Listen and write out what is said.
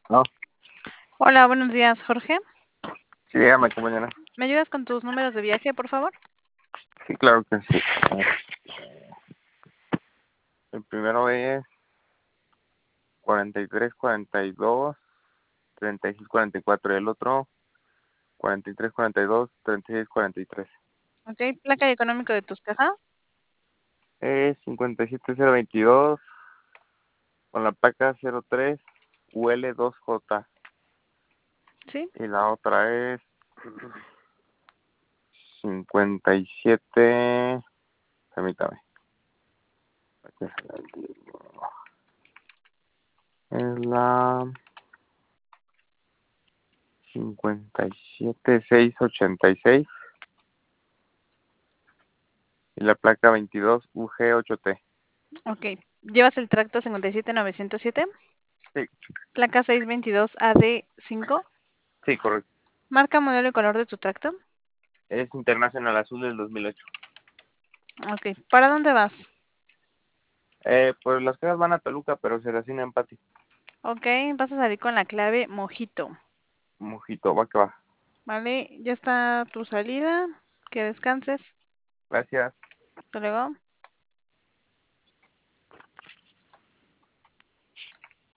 No, Hola, buenos días, Jorge. sí, dígame, compañera. ¿Me ayudas con tus números de viaje, por favor? Sí, claro que sí. El primero es 43, 42, 36, 44. Y el otro 43, 42, 36, 43. Ok, placa y económico de tus cajas. Es 57022 con la placa 03 UL2J. Sí. Y la otra es 57. Permítame. Es la 57686 y la placa 22 UG8T. Ok. ¿Llevas el tracto 57907? Sí, Placa 622AD5. sí, correcto. Marca, modelo y color de tu tracto. Es Internacional Azul del 2008. Ok. ¿Para dónde vas? Pues las casas van a Toluca, pero se en empate. Ok, vas a salir con la clave Mojito. Mojito, va que va. Vale, ya está tu salida. Que descanses. Gracias. Hasta luego.